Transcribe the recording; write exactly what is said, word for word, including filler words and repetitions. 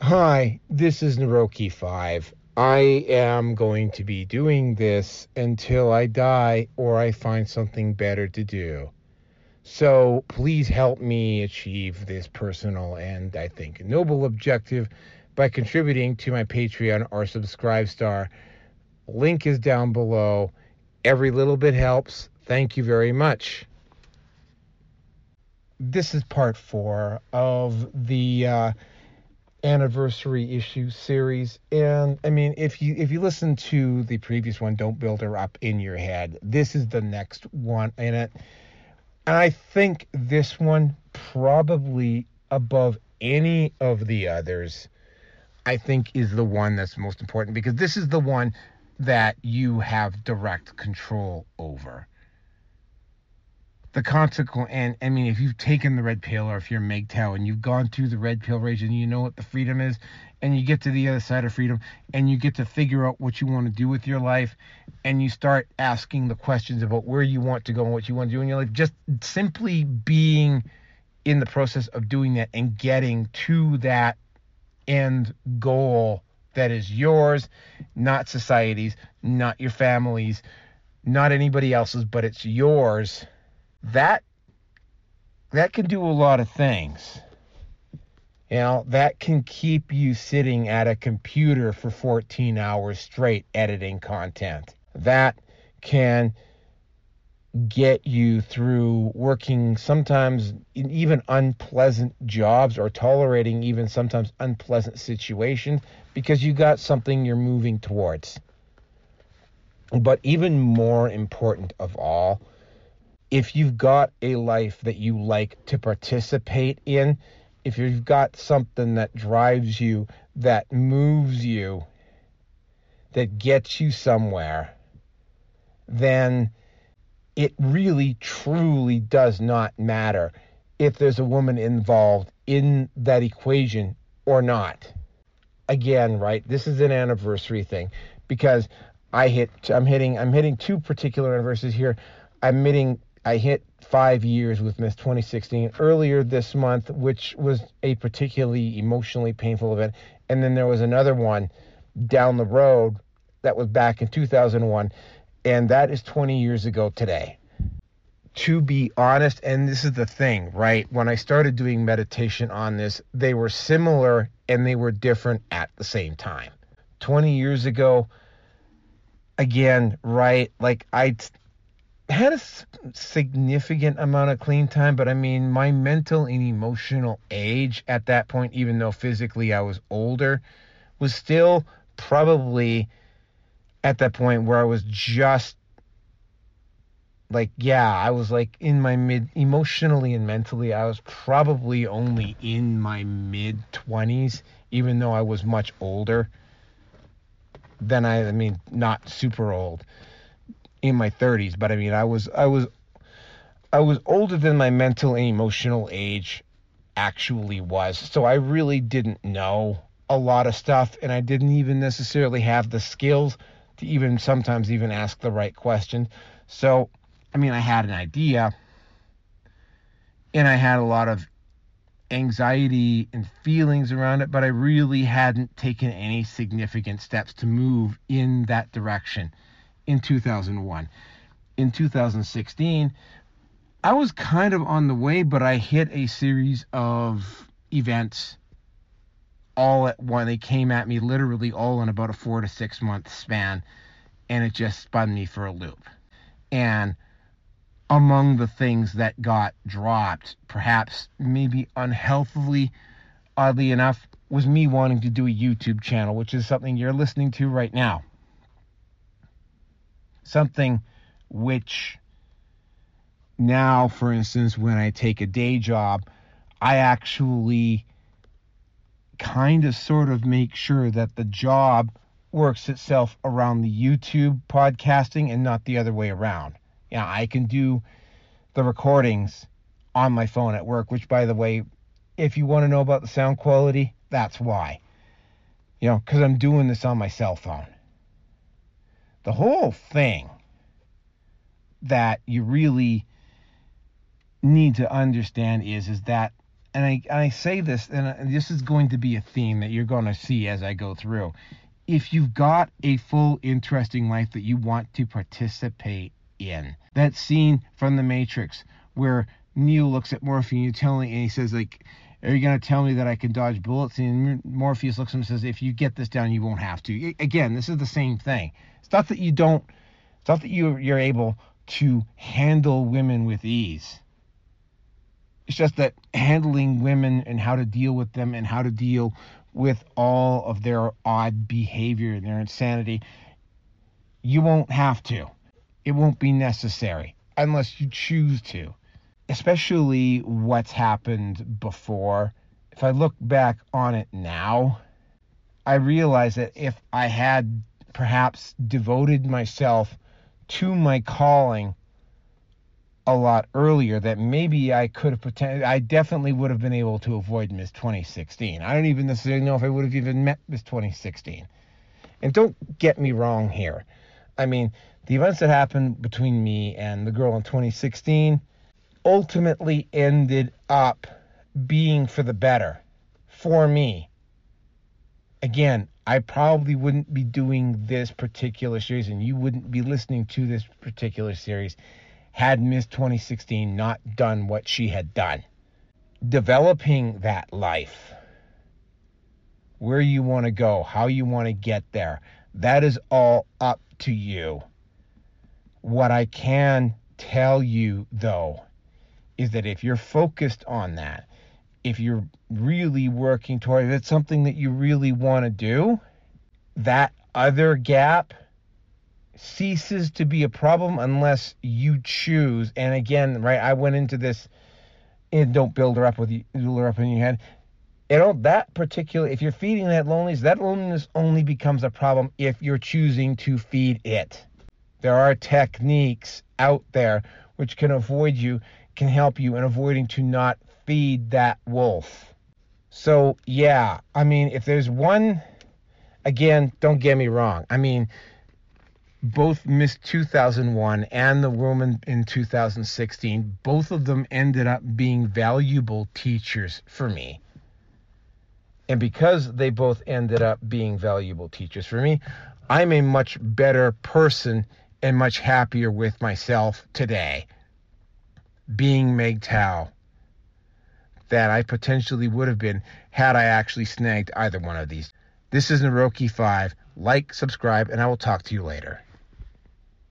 Hi, this is Naroki five. I am going to be doing this until I die or I find something better to do. So please help me achieve this personal and, I think, noble objective by contributing to my Patreon or Subscribestar. Link is down below. Every little bit helps. Thank you very much. This is part four of the uh, anniversary issue series, and I mean, if you if you listen to the previous one, Don't Build Her Up in Your Head, this is the next one in it, and I think this one, probably above any of the others, I think is the one that's most important, because this is the one that you have direct control over. The consequence, and I mean, if you've taken the red pill, or if you're M G T O W and you've gone through the red pill rage and you know what the freedom is, and you get to the other side of freedom and you get to figure out what you want to do with your life, and you start asking the questions about where you want to go and what you want to do in your life, just simply being in the process of doing that and getting to that end goal that is yours, not society's, not your family's, not anybody else's, but it's yours. That that can do a lot of things. You know, that can keep you sitting at a computer for fourteen hours straight editing content. That can get you through working sometimes in even unpleasant jobs, or tolerating even sometimes unpleasant situations, because you got something you're moving towards. But even more important of all, if you've got a life that you like to participate in, if you've got something that drives you, that moves you, that gets you somewhere, then it really, truly does not matter if there's a woman involved in that equation or not. Again, right, this is an anniversary thing, because I hit, I'm hitting, I'm hitting two particular anniversaries here. I'm hitting I hit five years with Miss twenty sixteen earlier this month, which was a particularly emotionally painful event. And then there was another one down the road that was back in two thousand one, and that is twenty years ago today. To be honest, and this is the thing, right? When I started doing meditation on this, they were similar and they were different at the same time. twenty years ago, again, right, like I had a significant amount of clean time, but I mean, my mental and emotional age at that point, even though physically I was older, was still probably at that point where I was just like, yeah, I was like in my mid, emotionally and mentally, I was probably only in my mid twenties, even though I was much older than I, I mean, not super old. In my thirties, but I mean, I was, I was, I was older than my mental and emotional age actually was. So I really didn't know a lot of stuff, and I didn't even necessarily have the skills to even sometimes even ask the right questions. So, I mean, I had an idea, and I had a lot of anxiety and feelings around it, but I really hadn't taken any significant steps to move in that direction. In two thousand one. In two thousand sixteen, I was kind of on the way, but I hit a series of events all at once. They came at me literally all in about a four to six month span, and it just spun me for a loop. And among the things that got dropped, perhaps maybe unhealthily, oddly enough, was me wanting to do a YouTube channel, which is something you're listening to right now. Something which now, for instance, when I take a day job, I actually kind of sort of make sure that the job works itself around the YouTube podcasting and not the other way around. Yeah, I can do the recordings on my phone at work, which, by the way, if you want to know about the sound quality, that's why. You know, because I'm doing this on my cell phone. The whole thing that you really need to understand is, is that and I, and I say this, and this is going to be a theme that you're going to see as I go through. If you've got a full, interesting life that you want to participate in, that scene from The Matrix where Neo looks at Morpheus and, you telling, and he says, like, are you going to tell me that I can dodge bullets? And Morpheus looks at him and says, if you get this down, you won't have to. Again, this is the same thing. It's not that you don't, it's not that you, you're able to handle women with ease. It's just that handling women and how to deal with them and how to deal with all of their odd behavior and their insanity, you won't have to. It won't be necessary unless you choose to. Especially what's happened before. If I look back on it now, I realize that if I had perhaps devoted myself to my calling a lot earlier, that maybe I could have pretended, I definitely would have been able to avoid Miss twenty sixteen. I don't even necessarily know if I would have even met Miss twenty sixteen. And don't get me wrong here. I mean, the events that happened between me and the girl in twenty sixteen ultimately ended up being for the better for me. Again, I probably wouldn't be doing this particular series, and you wouldn't be listening to this particular series had Miss twenty sixteen not done what she had done. Developing that life, where you want to go, how you want to get there, that is all up to you. What I can tell you, though, is that if you're focused on that, if you're really working toward it, it's something that you really want to do, that other gap ceases to be a problem unless you choose. And again, right, I went into this, and don't build her up with you, build her up in your head. You know, that particular, if you're feeding that loneliness, that loneliness only becomes a problem if you're choosing to feed it. There are techniques out there which can avoid you, can help you in avoiding to not feed that wolf. So, yeah, I mean, if there's one, again, don't get me wrong. I mean, both Miss two thousand one and the woman in two thousand sixteen, both of them ended up being valuable teachers for me. And because they both ended up being valuable teachers for me, I'm a much better person and much happier with myself today, being M G T O W, than I potentially would have been had I actually snagged either one of these. This is Naroki five. Like, subscribe, and I will talk to you later.